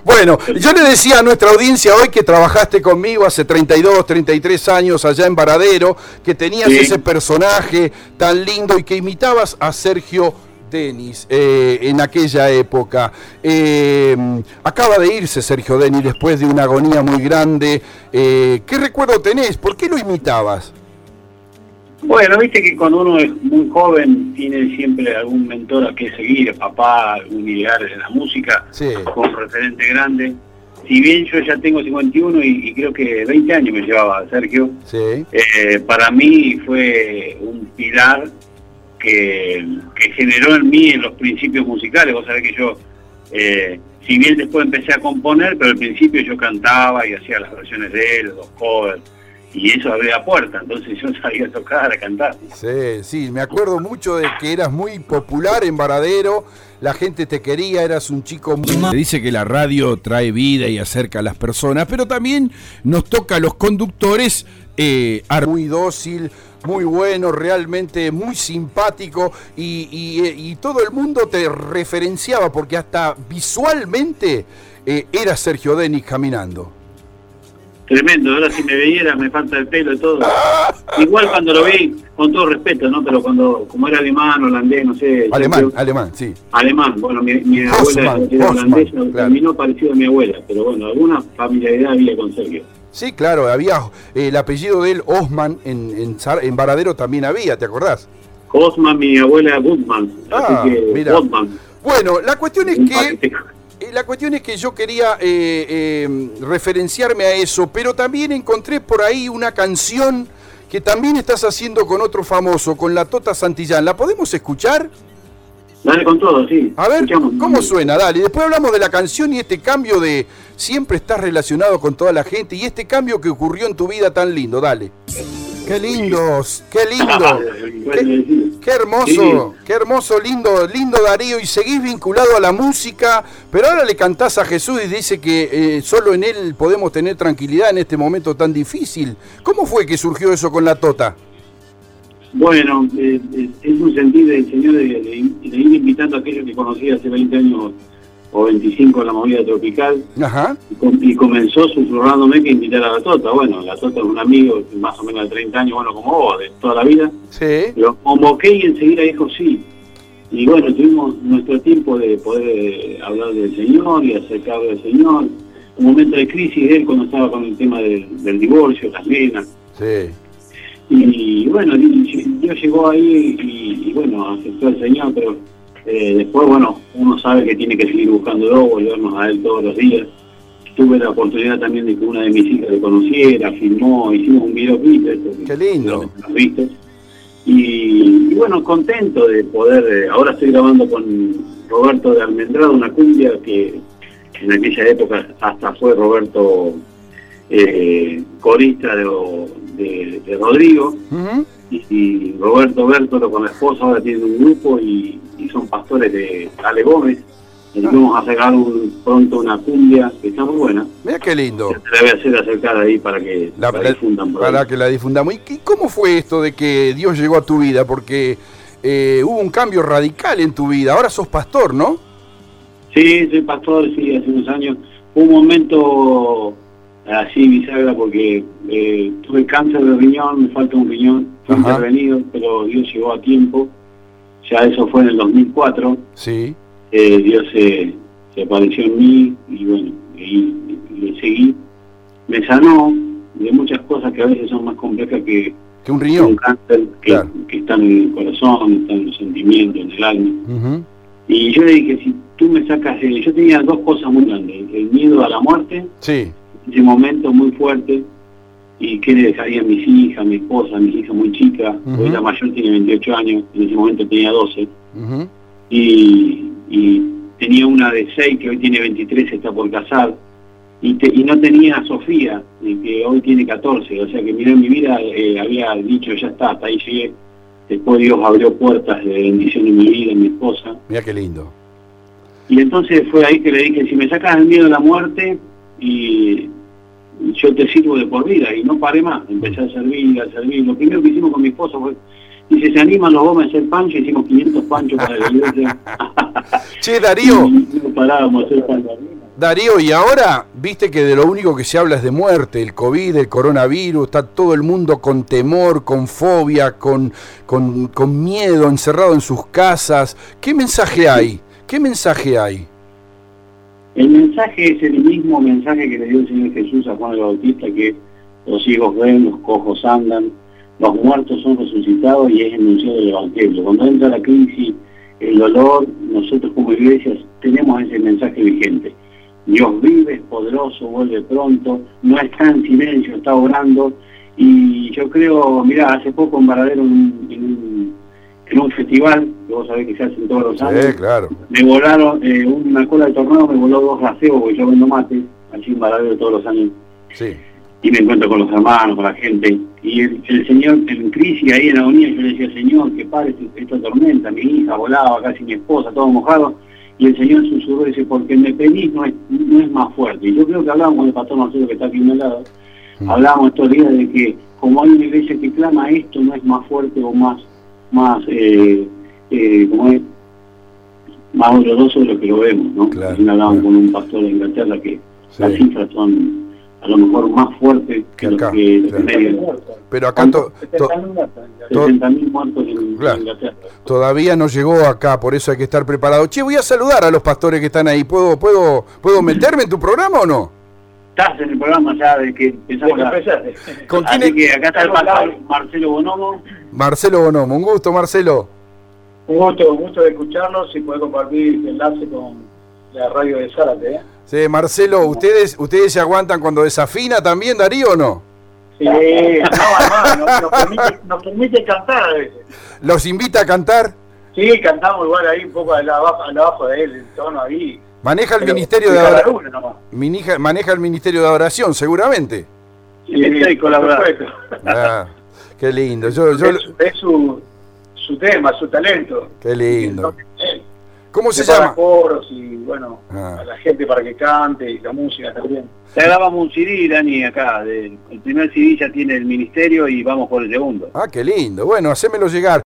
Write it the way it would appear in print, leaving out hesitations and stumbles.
Bueno, yo le decía a nuestra audiencia hoy que trabajaste conmigo hace 32, 33 años allá en Varadero, que tenías ese personaje tan lindo y que imitabas a Sergio Denis en aquella época. Acaba de irse Sergio Denis después de una agonía muy grande. ¿Qué recuerdo tenés? ¿Por qué lo imitabas? Bueno, viste que cuando uno es muy joven tiene siempre algún mentor a que seguir, papá, algún ideal en la música, con referente grande. Si bien yo ya tengo 51 y creo que 20 años me llevaba Sergio, para mí fue un pilar que generó en mí en los principios musicales. Vos sabés que yo, si bien después empecé a componer, pero al principio yo cantaba y hacía las versiones de él, los covers, y eso abría puertas, entonces yo sabía tocar, cantar. Sí, me acuerdo mucho de que eras muy popular en Varadero, la gente te quería, eras un chico muy... Dice que la radio trae vida y acerca a las personas, pero también nos toca a los conductores, muy dócil, muy bueno, realmente muy simpático, y todo el mundo te referenciaba, porque hasta visualmente era Sergio Denis caminando. Tremendo, ahora si me veías me falta el pelo y todo. Igual cuando lo vi, con todo respeto, ¿no? Pero como era alemán, holandés, no sé. Alemán, sí. Alemán, bueno, mi abuela era holandesa, terminó parecido a mi abuela, pero bueno, alguna familiaridad había con Sergio. Sí, claro, había el apellido de él, Osman, en Varadero también había, ¿te acordás? Osman, mi abuela Gutman, así que mira. Osman. Bueno, la cuestión es que yo quería referenciarme a eso, pero también encontré por ahí una canción que también estás haciendo con otro famoso, con la Tota Santillán. ¿La podemos escuchar? Dale con todo, sí. A ver, ¿cómo suena? Dale, después hablamos de la canción y este cambio de siempre estás relacionado con toda la gente y este cambio que ocurrió en tu vida tan lindo, dale. Qué lindos, qué lindo, qué hermoso, lindo Darío, y seguís vinculado a la música, pero ahora le cantás a Jesús y dice que solo en él podemos tener tranquilidad en este momento tan difícil. ¿Cómo fue que surgió eso con la Tota? Bueno, es un sentir del Señor de ir invitando a aquellos que conocí hace 20 años o 25 en la movida tropical. Ajá. Y comenzó susurrándome que invitara a la Tota. Bueno, la Tota es un amigo más o menos de 30 años, bueno, como vos, de toda la vida. Sí. Lo convoqué y enseguida dijo sí. Y bueno, tuvimos nuestro tiempo de poder hablar del Señor y acercarlo del Señor. Un momento de crisis de él cuando estaba con el tema del divorcio, las nenas. Sí. Y bueno, Dios llegó ahí y bueno, aceptó al Señor, pero después, bueno, uno sabe que tiene que seguir buscándolo, volvernos a él todos los días. Tuve la oportunidad también de que una de mis hijas lo conociera, filmó, hicimos un videoclip. ¡Qué lindo! Y bueno, contento de poder, ahora estoy grabando con Roberto de Almendrado, una cumbia que en aquella época hasta fue Roberto corista de Rodrigo. Uh-huh. Y Roberto Bertolo con la esposa ahora tienen un grupo y son pastores de Ale Gómez. Y vamos a sacar pronto una cumbia que está muy buena. Mira qué lindo. Se la voy a hacer acercar ahí para que la difundan. Para que la difundamos. ¿Y cómo fue esto de que Dios llegó a tu vida? Porque hubo un cambio radical en tu vida. Ahora sos pastor, ¿no? Sí, soy pastor, sí, hace unos años. Un momento así bisagra porque tuve cáncer de riñón, me falta un riñón, fue intervenido, pero Dios llegó a tiempo. Ya eso fue en el 2004. Sí. Dios se apareció en mí y bueno, y le seguí. Me sanó de muchas cosas que a veces son más complejas que un riñón. Un cáncer que está en el corazón, está en los sentimientos, en el alma. Uh-huh. Y yo le dije, si tú me sacas... yo tenía dos cosas muy grandes. El miedo a la muerte, sí, ese momento muy fuerte, y que le dejaría a mis hijas, mi esposa, mis hijas muy chicas. Uh-huh. Hoy la mayor tiene 28 años, en ese momento tenía 12. Uh-huh. Y tenía una de 6 que hoy tiene 23, está por casar, y no tenía a Sofía, que hoy tiene 14, o sea que mirá, en mi vida había dicho, ya está, hasta ahí llegué. Después Dios abrió puertas de bendición en mi vida, en mi esposa. Mira qué lindo. Y entonces fue ahí que le dije, si me sacas el miedo a la muerte, y yo te sirvo de por vida, y no paré más, empecé a servir. Lo primero que hicimos con mi esposa fue, dice, se animan los Gómez a hacer pancho, hicimos 500 panchos para la iglesia. Che, Darío. Y no parábamos a hacer pancho. Darío, y ahora, viste que de lo único que se habla es de muerte, el COVID, el coronavirus, está todo el mundo con temor, con fobia, con miedo, encerrado en sus casas. ¿Qué mensaje hay? ¿Qué mensaje hay? El mensaje es el mismo mensaje que le dio el Señor Jesús a Juan el Bautista, que los ciegos ven, los cojos andan, los muertos son resucitados, y es enunciado el Evangelio. Cuando entra la crisis, el dolor, nosotros como iglesias tenemos ese mensaje vigente. Dios vive, es poderoso, vuelve pronto, no está en silencio, está orando. Y yo creo, mirá, hace poco en Varadero, en un festival, que vos sabés que se hacen todos los años, sí, claro, me volaron, una cola de tornado me voló 2 raseos, porque yo vendo mate, allí en Varadero todos los años. Sí. Y me encuentro con los hermanos, con la gente. Y el Señor, en crisis, ahí en agonía, yo le decía, Señor, que pare esta tormenta. Mi hija volaba, casi mi esposa, todo mojado. Y el Señor susurró y dice, porque me pedís no es más fuerte. Y yo creo que hablábamos con el pastor Marcelo, que está aquí al lado, hablábamos estos días de que como hay una iglesia que clama, esto no es más fuerte o más como es, más doloroso de lo que lo vemos, ¿no? Claro, hablábamos con un pastor de Inglaterra que las cifras son a lo mejor más fuertes que acá, claro. Pero acá 60.000 muertos en Inglaterra. Todavía no llegó acá, por eso hay que estar preparado. Che, voy a saludar a los pastores que están ahí. ¿Puedo meterme en tu programa o no? Estás en el programa ya de que empezamos a empezar. ¿Con quién Así que acá está el pastor Marcelo Bonomo. Marcelo Bonomo, un gusto, Marcelo. Un gusto de escucharlos y poder compartir el enlace con la radio de Zárate, ¿eh? Sí, Marcelo, ¿ustedes se aguantan cuando desafina también, Darío, o no? Sí, no, nos permite cantar a veces. ¿Los invita a cantar? Sí, cantamos igual ahí un poco abajo de él, el tono ahí. Maneja el ministerio de adoración. Maneja el ministerio de adoración, seguramente. Sí, estoy colaborando. Qué lindo. Es su tema, su talento. Qué lindo. ¿Cómo se llama? Coros y bueno, a la gente para que cante y la música también. Ya grabamos un CD, Dani, acá. El primer CD ya tiene el ministerio y vamos por el segundo. Ah, qué lindo. Bueno, hacémelo llegar.